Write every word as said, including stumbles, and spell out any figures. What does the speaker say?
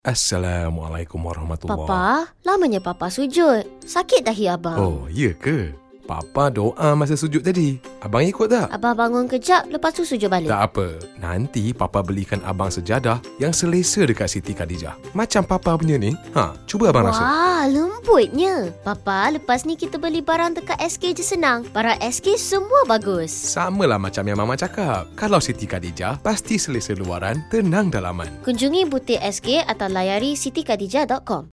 Assalamualaikum warahmatullahi. Papa, lamanya Papa sujud. Sakit dahi abang. Oh, ya ke? Papa doa masa sujud tadi. Abang ikut tak? Abang bangun kejap, lepas tu sujud balik. Tak apa. Nanti Papa belikan abang sejadah yang selesa dekat Siti Khadijah. Macam Papa punya ni. Ha, cuba abang rasa. Wah, lembutnya. Papa, lepas ni kita beli barang dekat S K je senang. Barang S K semua bagus. Samalah macam yang Mama cakap. Kalau Siti Khadijah, pasti selesa luaran, tenang dalaman. Kunjungi butik S K atau layari siti khadijah dot com.